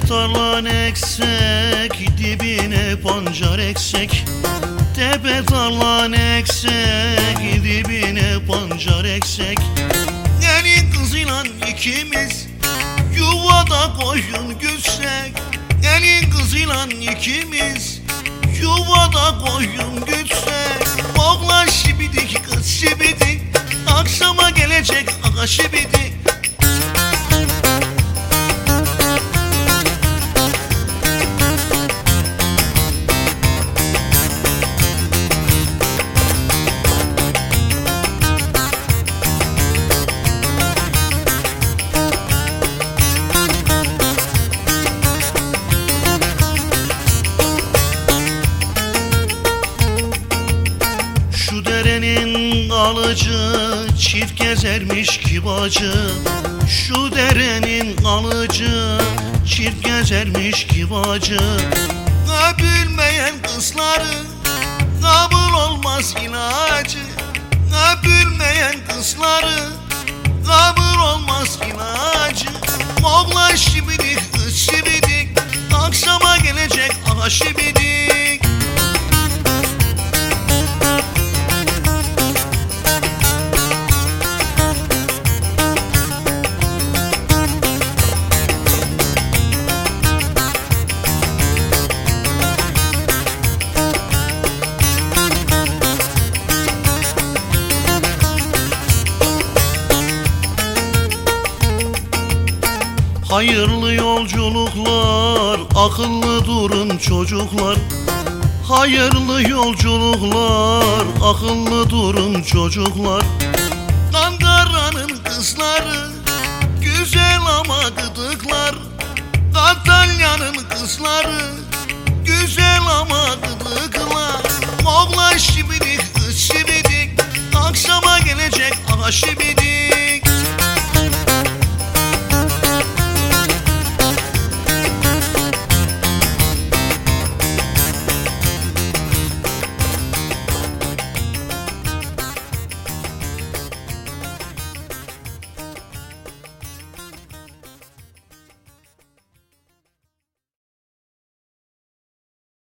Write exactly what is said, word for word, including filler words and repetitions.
tarlan eksek, dibine pancar eksek. Tepe tarlan eksek, dibine pancar eksek. Gelin kızıyla ikimiz yuvada koyun gütsek. Gelin kızıyla ikimiz yuvada koyun gütsek. Oğlan şibidik, kız şibidik, akşama gelecek ağa şibidik. Şu derenin alıcı çift gezermiş ki bacı. Şu derenin alıcı çift gezermiş ki bacı. Öpülmeyen kızları kabul olmaz ilacı. Öpülmeyen kızları kabul olmaz ilacı. Oğlan şibidik, kız şibidik, akşama gelecek ağa şibidik. Hayırlı yolculuklar, akıllı durun çocuklar. Hayırlı yolculuklar, akıllı durun çocuklar. Ankara'nın kızları güzel ama gıdıklar. Antalya'nın kızları güzel ama gıdıklar. Oğlan şibidik, kız şibidik, akşama gelecek ağa şibidik.